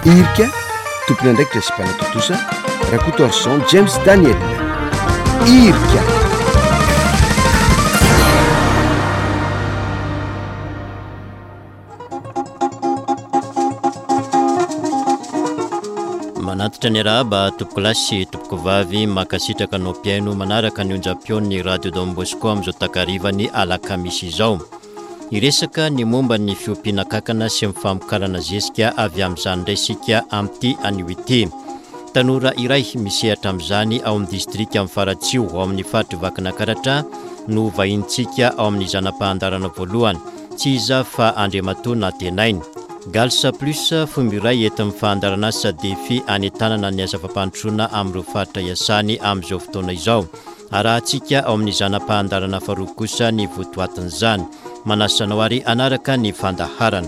irika tompony andraikitra sy mpanatotosa rakotorson James Daniel irika. Manatitra ny rahaba tompoko lasy tompoko vavy makasitraka anao piaino manaraka ny onjam-peon'ny radio Don Bosco amin'izao takarivany alakamisy izao. Iresaka ny momba ny fiompiana kankana sy mifamokarana zesika avy amin'izany indray isika amin'ity an'ity. Tanora iray misehatra amin'izany ao amin'ny distrika amin'ny Faratsio ao amin'ny faritry Vakinakaratra no vahintsika ao amin'ny zanam-pahandarana voalohany tsy iza fa Andriamatoa Natenainy. Galsa plus fomba iray eto amin'ny fahandarana Sadefy anetanana ny asa fampandrosoana amin'ireo faritra iasany amin'izao fotoana izao. Arahantsika ao amin'ny zanam-pahandarana faharoa kosa ny votoatin'izany. Manasanao ary anaraka ny fandaharana.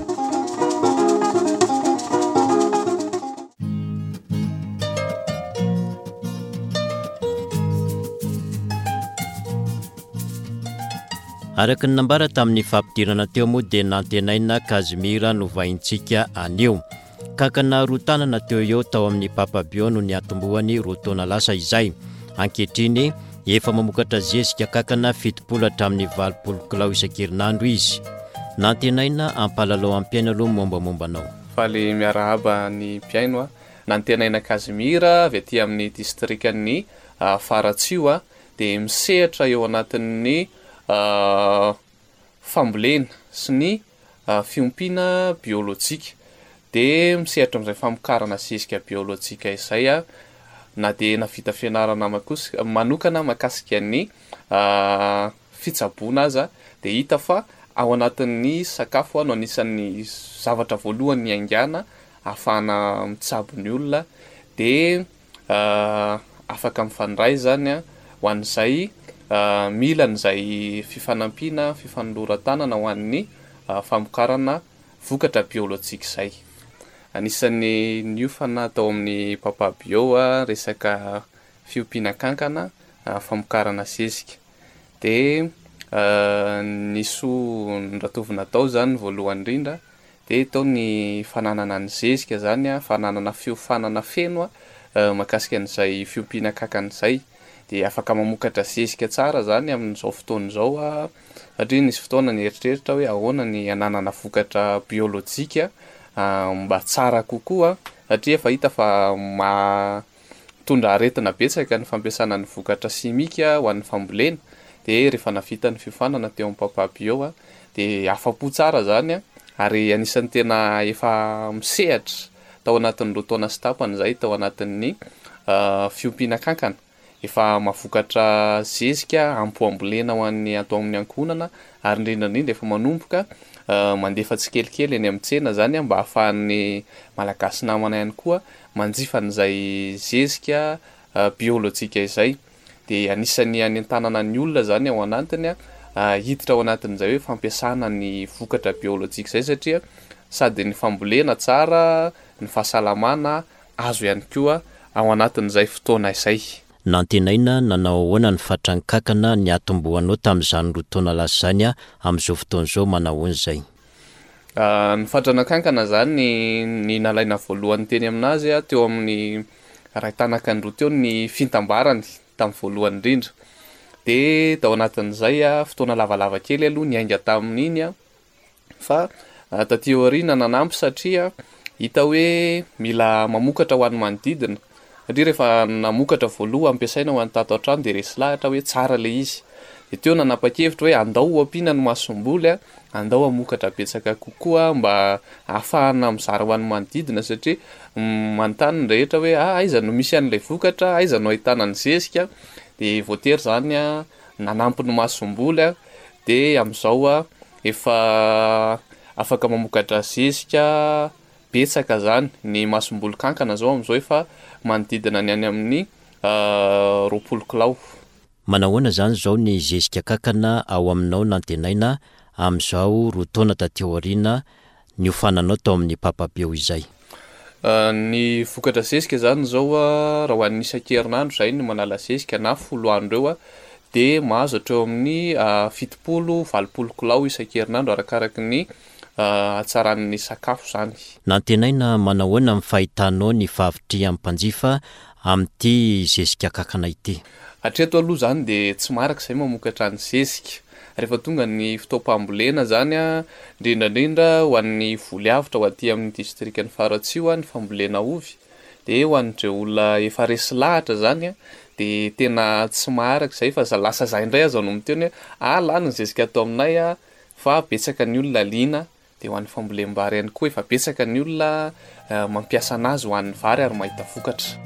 Araka ny nambara tamin'ny fampidirana teo moa dia Natenaina Kazimira no vahintsika anio. Kankana roa tanana teo eo tao amin'ny papabio no niatombohany roa taona lasa izay. Ankehitriny efa mamokatra zezika kankana 70 hatramin'ny 80 kilao isan-kerinandro izy. Natenaina ampalalao am-piaina aloha mombamombanao. Faly miarahaba ny piaino Natenaina Kazimira avy aty amin'ny distrikan'ny Faratsio dia misehatra eo anatin'ny fambolena sy ny fiompiana biolojika dia misehatra amin'izay famokarana zezika biolojika izay na dia navita fianarana manokana makasika ny fitsaboana aza dia hita fa ao anatin'ny sakafo no anisan'ny zavatra voalohany ny aingana ahafahana mitsabo ny olona dia afaka mifandray zany ho an'izay mila n'izay fifanampiana fifanoloran-tanana ho an'ny famokarana vokatra biolojika izay. Anisan'ny niofana tao amin'ny papabio resaka fiompiana kankana famokarana zezika dia niso nratovina tao zany voalohany indrindra dia tao ny fananana ny zezika zany fananana fiofanana feno makasika an'izay fiompiana kankana izay dia afaka mamokatra zezika tsara zany amin'izao fotoana izao satria nisy fotoana ny eritreritra hoe ahoana ny ananana vokatra biolojika mba tsara kokoa satria efa hita fa tondra aretina betsaka ny fampiasana ny vokatra simika ho an'ny fambolena dia rehefa navita ny fiofanana teo amin'ny papabio dia afa-po tsara zany ary anisan'ny tena efa misehatra tao anatin'ny roa taona sy tapany izay tao anatin'ny fiompiana kankana. Efa mavokatra zezika ampoambolena ho an'ny atao amin'ny ankonana ary indrindrandrindra efa manomboka mandefa tsikelikely eny amin'ny tsena zany mba ahafahan'ny malagasy namana ihany koa manjifa n'izay zezika biolojika izay dia anisan'ny any an-tanana ny olona zany ao anatiny hiditra ao anatin'izay hoe fampiasana ny vokatra biolojika izay satria sady ny fambolena tsara ny fahasalamana azo ihany koa ao anatin'izay fotoana izay. Natenaina nanao ahoana ny fatran'ny kankana ny atombohanao tamin'izany roa taona lasa zany amin'izao fotoana izao manao an'izay. Ny fatrana kankana zany ny nalaina voalohany teny aminazy teo amin'ny raitanaky ny roa teo ny fintambarany tamin'ny voalohany indrindra dia tao anatin'izay fotoana lavalava kely aloha ny ainga tamin'iny fa taty aoriana nanampy satria hita hoe mila mamokatra ho an'ny manodidina satria rehefa namokatra voaloha ampiasaina ho an'ny tato an-trano dia resy lahatra hoe tsara le izy dia teo nanapa-kevitra hoe andao ampiana ny masomboly andao amokatra betsaka kokoa mba ahafahana mizara ho an'ny manodidina satria manontany ny rehetra hoe aiza no misy an'ilay vokatra aiza no ahitana ny zezika dia voatery zany nanampy ny masomboly dia amin'izao efa afaka mamokatra zezika betsaka zany ny masomboly kankana zao amin'izao efa manodidina ny any amin'ny 20 kilao. Manahoana zany zao ny zezika kankana ao aminao Natenaina amin'izao roa taona taty aoriana ny ofananao tao amin'ny papabio izay. Ny vokatra zezika zany zao raha ho an'ny isan-kerinandro izay ny manala zezika na 10 andro eo dia mahazo hatreo amin'ny 70-80 kilao isan-kerinandro arakaraky ny atsaran'ny sakafo zany. Nantenaina manahoana amin'ny fahitanao ny favitry amin'ny mpanjifa amin'ity zezika kankana ity? Hatreto aloha zany de tsy maraka zay mamokatra ny zezika. Rehefa tonga ny fotoam-pambolena zany a, indrindrandrindra ho an'ny voly avitra ho aty amin'ny distrikany Faratsio ny fambolena ovy, de ho an'ireo olona efa resy lahatra zany a, de tena tsy maharaka zay fa lasa zay indray aza no miteny hoe lany ny zezika atao aminay a, fa betsaka ny olona liana. De ho an'ny fambolem-bary ihany koa efa betsaka ny olona mampiasa anazy ho an'ny vary ary mahita vokatra.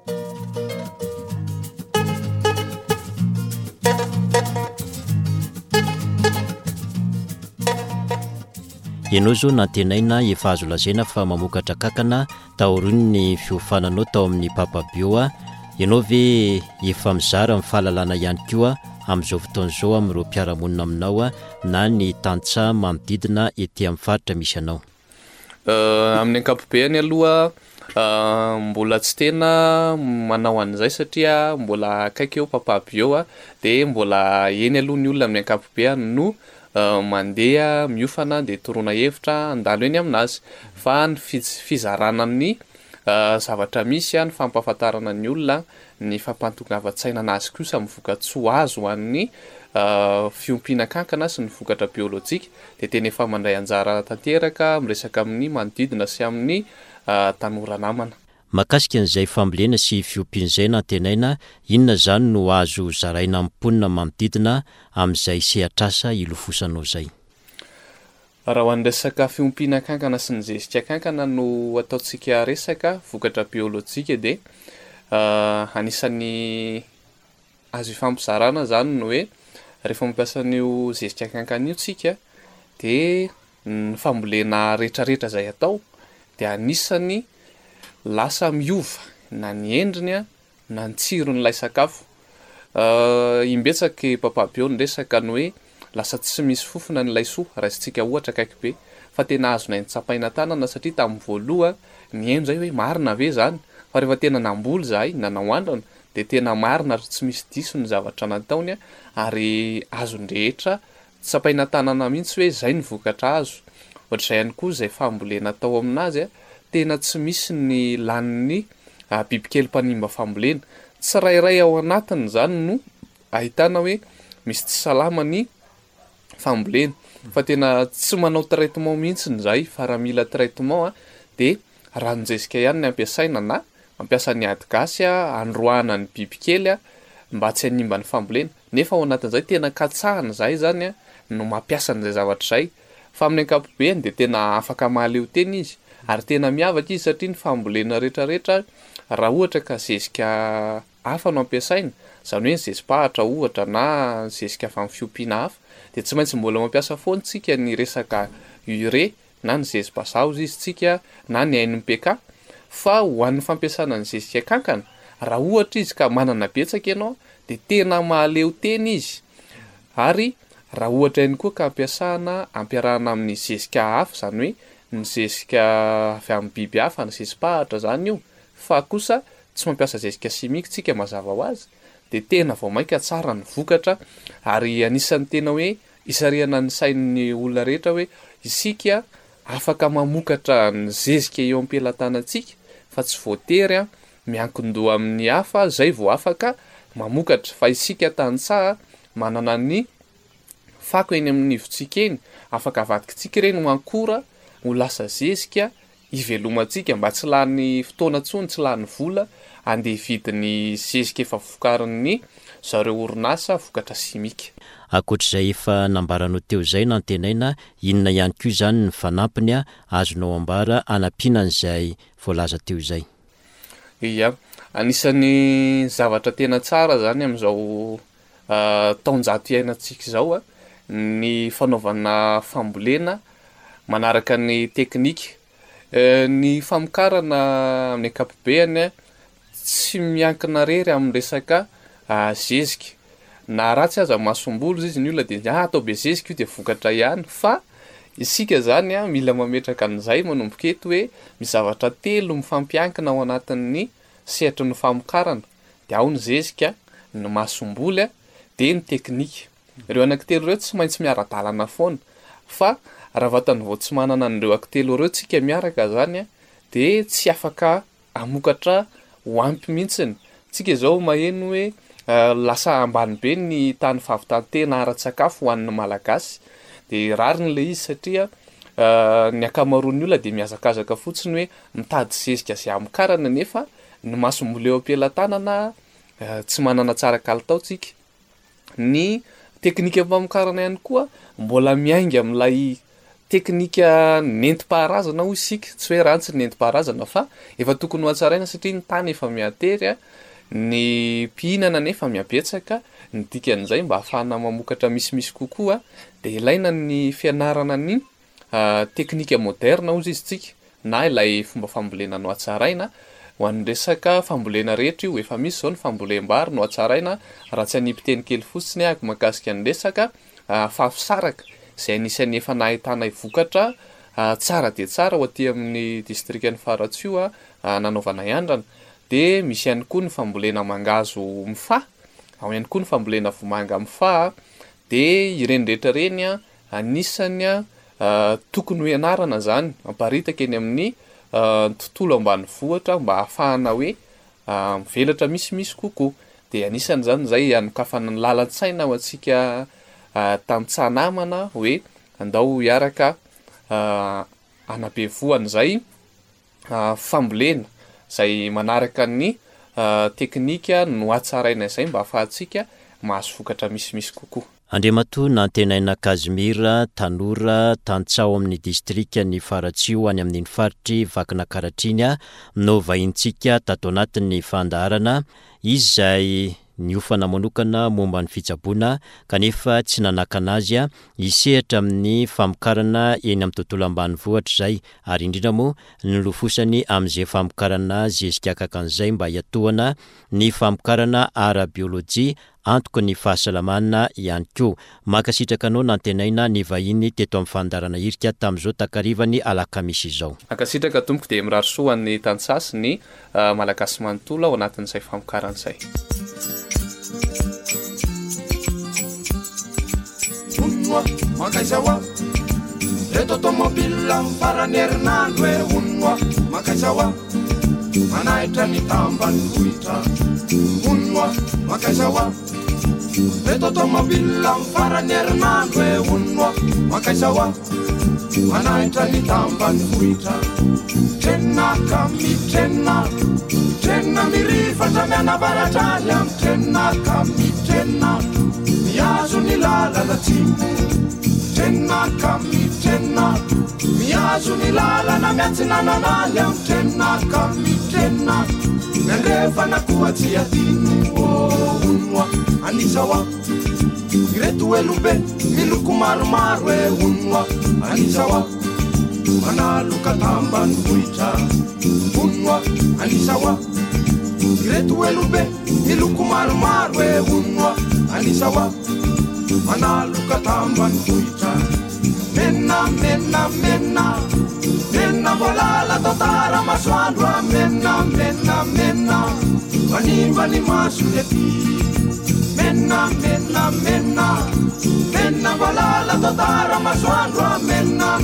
Ianao zao nantenaina efa azo lazaina fa mamokatra kankana taoriny ny fiofananao tao amin'ny Papa Bio. Ianao ve efa mizara amin'ny fahalalana ihany koa amin'izao fotoan'izao amin'ireo mpiara-monina aminao na ny tantsaha manodidina ety amin'ny faritra misy anao? Amin'ny ankapobeny aloha mbola tsy tena manao an'izay satria mbola akaiky eo Papa Bio de mbola eny aloha ny olona amin'ny ankapobeny no mandeha miofana de torona hevitra andalo eny aminazy, fa ny fizarana ny zavatra misy ny fampahafantarana ny olona ny fampantongavan-tsaina anazy kosa amin'ny vokatsoa ho azo ho an'ny fiompiana kankana sy ny vokatra biolojika, de tena efa mandray anjara tanteraka miresaka amin'ny manodidina sy amin'ny tanora namana. Mahakasika an'izay fambolena sy fiompian'izay nantenaina, inona zany no azo zaraina amin'ny mponina manodidina amin'izay sehatr'asa ilofosanao zay? Raha ho an'ny resaka fiompiana kankana sy ny zezika kankana no ataontsika resaka vokatra biolojika, de anisan'ny azo ifampizarana zany no hoe rehefa mampiasa an'io zezika kankana io tsika de ny fambolena rehetrarehetra zay atao de anisany lasa miova na ny endriny na ny tsiron'ilay sakafo. Imbetsaky Papa Bio ny resaka ny hoe lasa tsy misy fofona n'ilay soa raisitsika ohatra akaiky be, fa tena azonay ny tsapaina tanana satria tamin'ny voaloha ny eno zay hoe marina ve zany, fa rehefa tena namboly zahay na nahoandrana de tena marina ary tsy misy diso ny zavatra nataony ary azon-drehetra tsapaina tanana mihitsy hoe zay ny vokatra azo. Ohatr'izay ihany koa zay fambolena tao aminazy tena tsy misy ny lanin'ny bibikely mpanimba fambolena, tsy rairay ao anatiny zany no ahitana hoe misy tsy salama ny fambolena, fa tena tsy manao traitement mihitsy zay, fa raha mila traitement de ranon-jezika ihany ny ampiasaina na mampiasa ny ady gasy androana ny bibikely mba tsy hanimba ny fambolena, nefa ao anatin'izay tena katsahana zay zany no mampiasa an'izay zavatra zay. Fa amin'ny ankapobeny de tena afaka mahaleo teny izy ary tena miavaka izy satria ny fambolena rehetrarehetra raha ohatra ka zezika hafa no ampiasaina, zany hoe zezi-pahatra ohatra na zezika avy amin'ny fiompiana hafa, de tsy maintsy mbola mampiasa foantsika ny resaka urée na ny zezi-bazaha izy tsika na ny NPK, fa ho an'ny fampiasana ny zezika kankana raha ohatra izy ka manana betsaka ianao de tena mahaleo teny izy. Ary raha ohatra ihany koa ka ampiarahana amin'ny zezika hafa, zany hoe ny zezika avy amin'ny biby hafa, ny zezi-pahatra zany io, fa kosa tsy mampiasa zezika simika tsika mazava ho azy, de tena vao mainka tsara ny vokatra. Ary anisan'ny tena hoe isarihana ny sain'ny olona rehetra hoe isika afaka mamokatra ny zezika eo am-pelantanantsika, fa tsy voatery miankin-doha amin'ny hafa zay vao afaka mamokatra, fa isika tantsaha manana ny fako eny amin'ny nivotsika eny, afaka avadikintsika ireny ho ankora ho lasa zezika ivelomantsika mba tsy lany fotoana tsony, tsy lany vola andeha vidiny zezika efa vokarin'ny zareo orinasa vokatra simika. Akoatr'izay efa nambaranao teo zay nantenaina, inona ihany koa zany ny fanampiny azonao ambara anampianan'izay voalaza teo zay? Ia, anisan'ny zavatra tena tsara zany amin'izao taonjato iainantsika zao ny fanaovana fambolena manaraka ny teknika. Ny famokarana amin'ny ankapobeny tsy miankina rery amin'ny resaka zezika, na ratsy aza mahasom-bolo izy ny olona de atao be zezika io de vokatra ihany, fa isika zany mila mametraka an'izay manomboka eto hoe misy zavatra telo mifampiankina ao anatin'ny sehatry ny famokarana, de ao ny zezika, ny mahasom-boly de ny teknika. Ireo anankitelo ireo tsy maintsy miara-dalana foana, fa raha vatany vao tsy manana an'ireo ankitelo ireo tsika miaraka zany a de tsy afaka amokatra hoampy mihitsiny. Tsika zao maheno hoe lasa ambany be ny tany fahavitantena ara-tsakafo ho an'ny malagasy de rariny le izy satria ny akamaroan'ny olona de miazakazaka fotsiny hoe mitady zezika zay amokarana nefa ny masombola eo am-pelantanana tsy manana tsara kalitao tsika. Ny teknika mpamokarana ihany koa mbola miainga amin'ilay teknika nentim-paharazana hoy isika, tsy hoe rantsy nentim-paharazana fa efa tokony ho hatsaraina satria ny tany efa miatery ny mpihinana nefa miabetsaka, ny dikan'izay mba ahafahana mamokatra misimisy kokoa de ilaina ny fianarana ny teknika moderna hozy izy tsika na ilay fomba fambolena no hatsaraina ho an'ny resaka fambolena rehetra io. Efa misy zao ny fambolem-bary no hatsaraina raha tsy hanipy teny kely fotsiny ahako mahakasika ny resaka fafisaraka zay anisan'ny efa nahitana vokatra tsara de tsara ho aty amin'ny distrikt'ny Faratsio nanaovana iandrana. De misy ihany koa ny fambolena mangazo mifa, ao ihany koa ny fambolena vomanga mifa de ireny rehetra reny anisany tokony ho ianarana zany amparitaka eny amin'ny tontolo ambanivohitra mba ahafahana hoe mivelatra misimisy kokoa. De anisany zany zay anokafana ny lalan-tsaina ho antsika tantsanamana hoe andao hiaraka anabevoan' zay fambolena zay manaraka ny teknika no hatsaraina izay mba ahafahantsika mahazo vokatra misimisy kokoa. Andriamatoa nantenaina Kazimira tanora tantsao amin'ny distrika ny Faratsio any amin'ny faritry Vakina Karatriny no vahintsika tato anatin'ny fandaharana izay niofana manokana momba ny fitsaboana kanefa tsy nanakana azy isehatra amin'ny famokarana eny amin'ny tontolo ambanivohitra zay ary indrindra moa nilofosany amin'izay famokarana zezika akakan'izay mba hiatohana ny famokarana ara-biolojia antoko ny fahasalamana ihany koa. Makasitraka anao nantenaina ny vahiny teto amin'ny fandarana irika tamin'izao takarivany alakamisy izao. Makasitraka tompoko de mirarisoa ny tantsasy ny malagasy manontolo ao anatin'izay famokaran'izay. Makaisawa reto automobile farany herinandro e onnoa makaisawa manaitra ny tambany vohitra onnoa makaisawa reto automobile farany herinandro e onnoa makaisawa manaitra ny tambany vohitra trenaka mitrenna mirifatra mianavaratra ny amin'ny trenaka mitrenna miazo ny lalana tsimo trenaka mitrenna miazo ny lalana miantsinananany amin'ny trenaka mitrenna miandrefana koa tsy adino onnoa anisawa ireto elobe miloko maromaro e onnoa anisawa manaloka tambany vohitra onnoa anisawa ireto elobe miloko maromaro e onnoa anisawa manaloka tambany vohitra menna volala totara masoandro menna manimba ny maso lety menna volala totara masoandro menna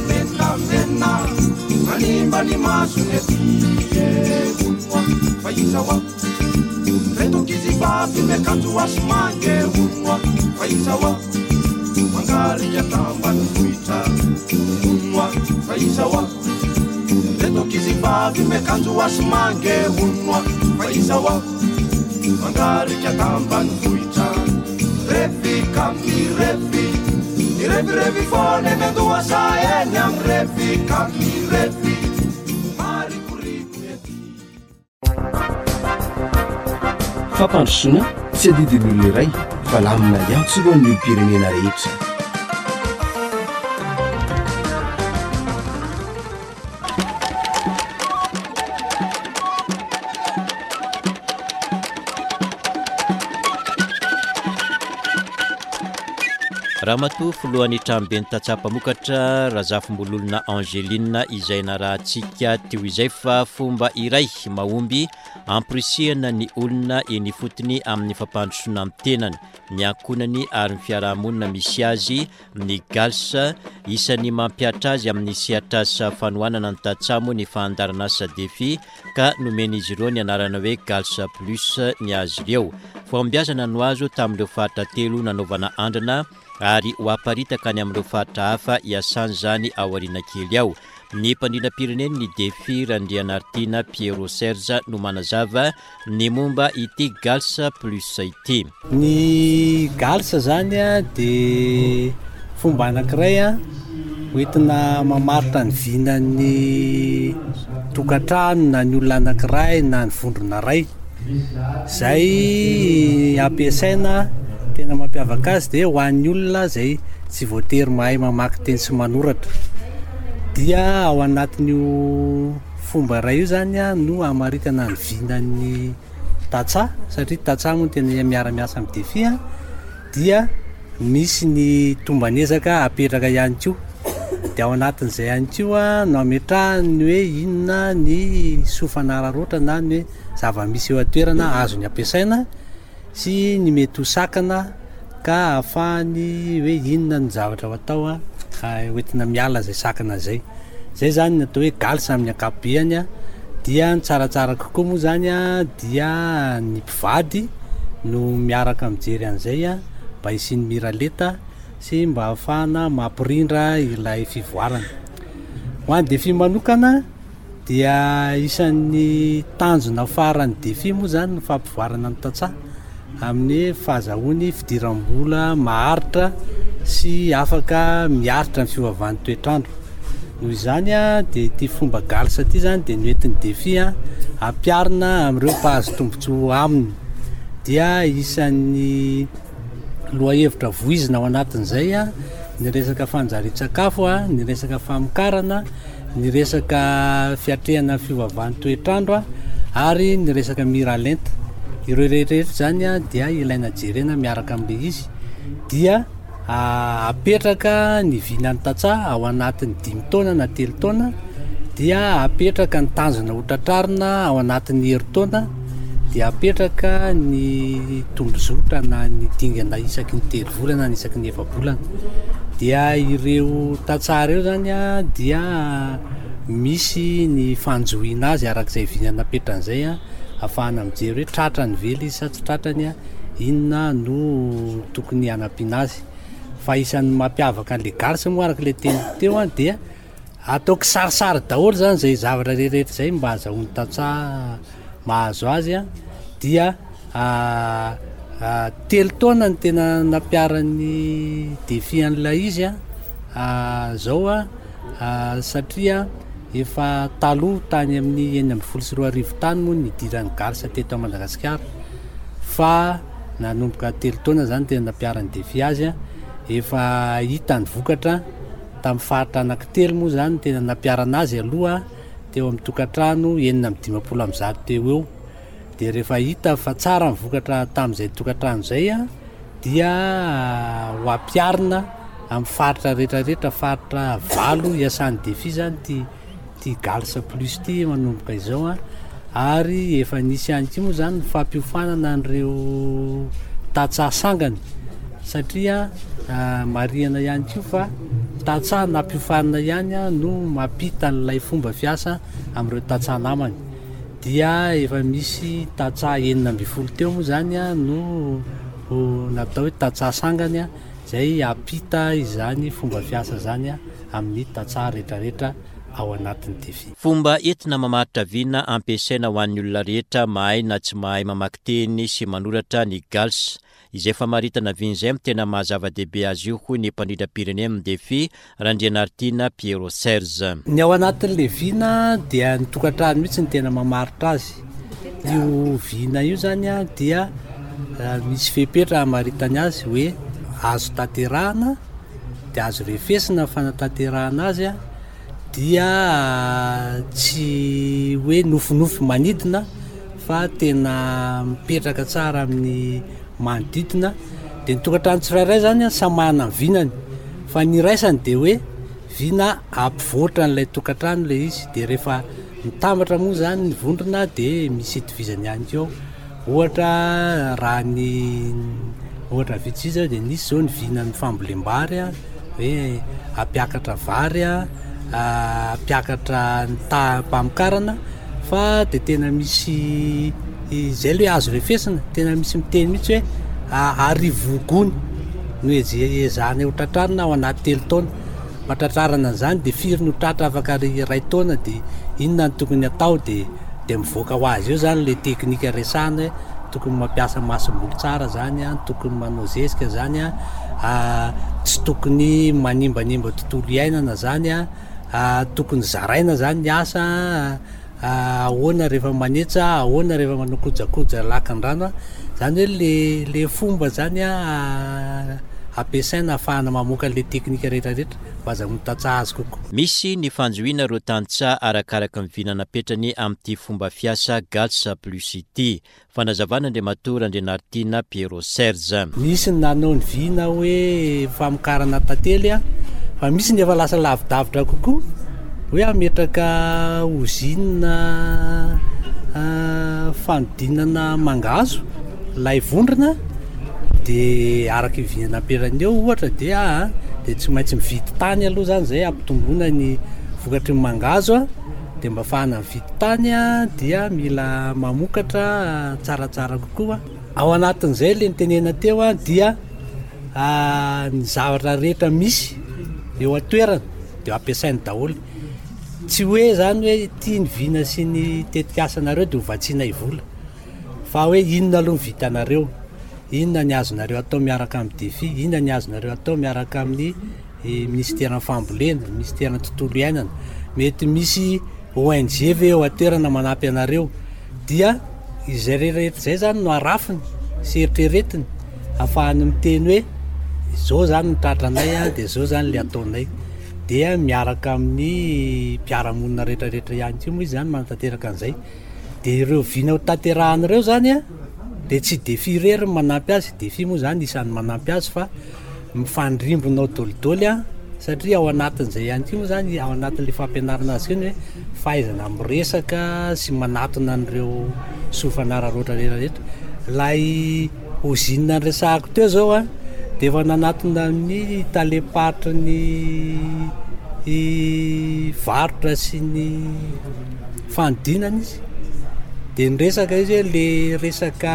manimba ny maso lety onnoa fa isawa reto kizivavy miakanjo asomange onnoa fa isawa mangarika tambany vohitra onnoa fa isawa reto kizivavy miakanjo asomange onnoa fa isawa mangarika tambany vohitra revi kami revi fone mendoa sa eny am revi kami revi marikoriko ety fampandrosoana tsy adidin'olona iray fa lamina iantso ro ny pirenena rehetra. Ramatoa filohan'ny tranoben'ny Tatsampamokatra Razafimbololona Angeline izay narahantsika teo izay fa fomba iray mahomby amprisihana ny olona eny fotony amin'ny fampandrosoana amin'ny tenany ny ankonany ary ny fiarahamonina misy azy ny galsa isan'ny mampiatra azy amin'ny sehatrasa fanohanana ny Tatsamo ny fahandarana asa defi ka nomeny izy ireo ny anarana hoe galsa plus ny azy ireo fombiazana no azo tamin'ireo faritra telo nanaovana andrana ary hoaparitaka ny amin'ireo faritra hafa hiasany zany ao aoriana kely ao ny mpandrinam-pireneny ny defi Randrianartina Piero Serge no manazava ny momba ity galsa plus ity. Ny galsa zany de fomba anankiray hoentina mamaritra ny vinan'ny tokantrano na ny olona anankiray na ny vondrona ray zay ampiasaina tena mampiavaka azy de ho an'ny olona zay tsy voatery mahay mamaky teny sy manoratra dia ao anatin'io fomba ray io zany no amaritana ny vinan'ny Tatsa satria Tatsa moa tena miara-miasa amin'ny defi dia misy ny tombanezaka apetraka ihany koa dia ao anatin'izay ihany koa no ametrahany hoe inona ny sofanararoatra na ny hoe zava-misy eo atoerana azo ny ampiasaina sy ny mety hosakana ka ahafahany hoe inona ny zavatra ho atao hoentina miala zay sakana zay zany natao hoe galsa amin'ny ankapobeny dia ny tsaratsara kokoa moa zany dia ny mpivady no miaraka mijery an'izay mba isiany miraleta sy mba ahafahana mampirindra ilay fivoarana ho an'ny defi manokana dia isan'ny tanjona farany defi moa zany ny fampivoarana ny Tatsa amin'ny fahazahoany fidiram-bola maharitra sy afaka miaritra ny fiovavan'ny toetrandro noho izany de ity fomba galsa ity zany de noentin'ny defi ampiarina amin'ireo mpahazo tombotsoa aminy dia isan'ny lohahevitra voizina ao anatin'izay ny resaka fanjarian-tsakafo ny resaka famokarana ny resaka fiatrehana fiovavan'ny toetrandro ary ny resaka miralenta ireo rehetrarehetra zany dia ilaina jerena miaraka amin'le izy dia apetraka ny vinan'ny Tatsa ao anatin'ny 5 taona na 3 taona dia apetraka ny tanjona hotratrarina ao anatin'ny herintaona dia apetraka ny tombozota na ny dingana isaky ny 3 volana na isaky ny 4 volana dia ireo Tatsa reo zany dia misy ny fanjohiana azy arak'izay vinana apetran'izay ahafahana mijery hoe tratra ny vely izy sa tsy tratrany inona no tokony hanampiana azy fa isan'ny mampiavaka an'le galsa moa araka le teny teo dia ataoko sarisary daholo zany zay zavatra rehetrarehetra zay mba azahoany Tatsa mahazo azy dia 3 taona ny tena nampiarany defi an'ilay izy zao satria efa taloha tany amin'ny 940 tany moa ny diran'ny galsa teto a Madagasikara fa nanomboka 3 taona zany tena nampiarany defi azy efa hita ny vokatra tamin'ny faritra anankitelo moa zany tena nampiarana azy aloha teo amin'ny tokantrano 950 teo eo dia rehefa hita fa tsara ny vokatra tamin'izay tokantrano zay dia ho ampiarina amin'ny faritra rehetrarehetra faritra 8 iasan'ny defi zany ty galsa plus ty manomboka izao ary efa nisy ihany koa moa zany fampiofanana an'ireo Tatsa sangany satria marihana ihany koa fa Tatsa nampiofanana ihany no mampita n'ilay fomba fiasa amin'ireo Tatsa namany dia efa misy Tatsa 9 teo moa zany no natao hoe Tatsa sangany zay apita izany fomba fiasa zany amin'ny Tatsa rehetrarehetra ao anatin'ny defi. Fomba entina mamaritra vina ampiasaina ho an'ny olona rehetra mahay na tsy mahay mamaky teny sy manoratra ny galsa izay famaritana vin'izay tena mahazava-dehibe azy io hoy ny mpandrindrapireneny amin'ny defi Randrianartina Piero Serge. Ny ao anatin'le vina dia ny tokantrano mihitsy ny tena mamaritra azy io vina io zany dia misy fepetra hamaritany azy hoe azo tanterahana dia azo refesina fanatanterahana azy dia tsy hoe nofinofy manidina fa tena mipetraka tsara amin'ny manodidina de nytokantrano tsirairay zany a samahana ny vinany fa ny raisany de hoe vina ampivoatra n'lay tokantrano le izy de rehefa mitambatra moa zany ny vondrona de misy itovizany ihany keo ohatra raha ny ohatra vitsy zao de nisy zao ny vina ny fambolem-bary a hoe ampiakatra vary a ampiakatra ny tapamokarana fa de tena misy izay le azo refesina tena misy miteny mihitsy hoe arivogony no ezahany ho tratranona ao anaty 3 taona matratrarana an'izany de firy no tratra afaka ray taona de inona ny tokony atao de mivoaka ho azy eo zany le teknika resana hoe tokony mampiasa masom-bolo tsara zany a tokony manao zezika zany a tsy tokony manimbanimba tontolo iainana zany a tokony zaraina zany ny asa ahoana rehefa manetsa ahoana rehefa manao kojakoja lakan-drano zany hoe le fomba zany ampiasaina ahafahana mamoaka le teknika rehetrarehetra mba aza mitatsaha azy kokoa. Misy ny fanjoina ro tantsa arakaraka mivinana petrany amin'ity fomba fiasa Galsa plus ity fanazavana andre matora andre Nartina Piero Serge. Misy ny nanao ny vina hoe famokarana tantely fa misy ny efa lasa lavidavitra kokoa hoe ametraka ozinina fanodinana mangazo lay vondrona de araka ivinana perany eo ohatra de tsy maintsy mividy tany aloha zany zay ampitomboana ny vokatry ny mangazo de mba fahana mividy tany dia mila mamokatra tsaratsara kokoa ao anatin'izay le nitenena teo dia ny zavatra rehetra misy eo atoerana de ampiasainy daholo tsy hoe zany hoe tia ny vina sy ny tetikasanareo de hovatsiana ivola fa hoe inona aloha mivita anareo inona ny azonareo atao miaraka amin'ny defi inona ny azonareo atao miaraka amin'ny ministèrany fambolena ministèrany tontolo iainana mety misy ONG ve eo atoerana manampy anareo dia izay rehetrarehetra zay zany no arafiny sy eritreretiny ahafahany miteny hoe zao zany nitratranay de zao zany le ataonay dia miaraka amin'ny mpiaramonina rehetrarehetra ihany ko moa izy zany manatanteraka an'izay de ireo vina ho tanterahan'ireo zany de tsy defi rery manampy azy defi moa zany isan'ny manampy azy fa mifandrimbonao dolidoly satria ao anatin'izay ihany ko moa zany ao anatin'le fampianarana azy keny hoe fahaizana miresaka sy manatona an'ireo sofanararoatra rehetrarehetra lay ozinina nyresahako teo zao de efa nanatona ny talepatry ny varotra sy ny fanodinana izy de nyresaka izy hoe le resaka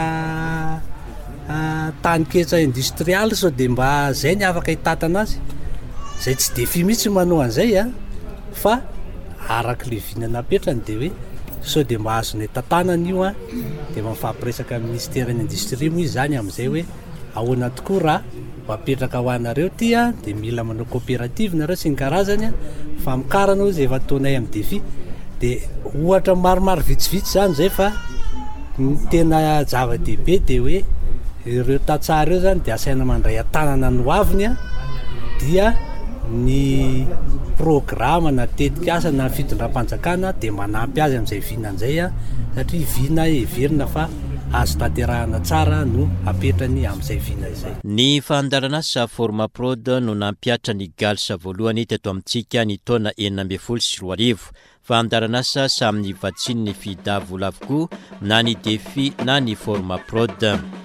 tanyketsa industrialy sao de mba zay ny afaka hitatana azy zay tsy defi mihitsy manao an'izay fa araka le vinana petrany de hoe sao de mba azony tantanana io de mifampiresaka ministèrany industrie moa izy zany am'izay hoe ahoana tokoa raha mapetraka ho anareo ty de mila manao coopérative nareo sy ny karazany famokarana izy efa taonay amin'ny defi de ohatra maromaro vitsivitsy zany zay fa ny tena zava-dehibe de hoe ireo tatsara eo zany de asaina mandray atanana ny hoaviny dia ny programa na tetikasa na fitondram-panjakana de manampy azy amin'izay vinan'izay satria vina everina fa azo tanterahana tsara no apetrany amin'izay vina izay. Ny fandaranasa Formaprod no nampiatra ny Galsa voalohany teto amintsika ny taona 2014 fa andaranasa samy vatsiny ny fidavola avokoa na ny defi na ny Formaprod.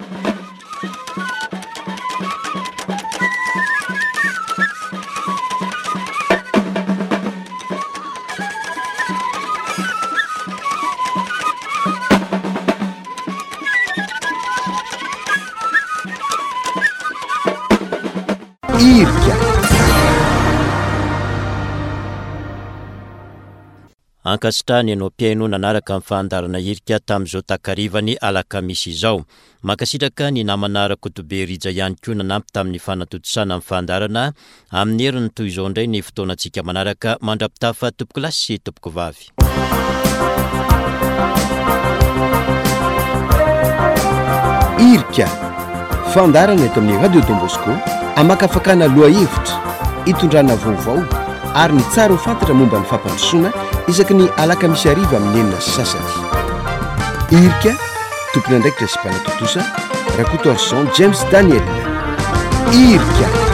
Irka ankasitrany ianao mpiaino nanaraka amin'ny fahandarana irika tamin'izao takarivany alakamisy izao. Makasitraka ny namana Rakotobe Rija ihany koa nanampy tamin'ny fanatotosana amin'ny fahandarana amin'ny heriny toy izao indray ny fotoanantsika manaraka mandrapitafa tompoko lasy sy tompoko vavy. Irka fandarana eto amin'ny Radio Don Bosco amakafakana loha hevitra hitondrana vaovao ary ny tsara ho fantatra momba ny fampandrosoana isaky ny alakamisy ariva amin'ny enina sy sasany. Irka tompony andraikitra sy mpanatotosa Rakoto Arson James Daniel irika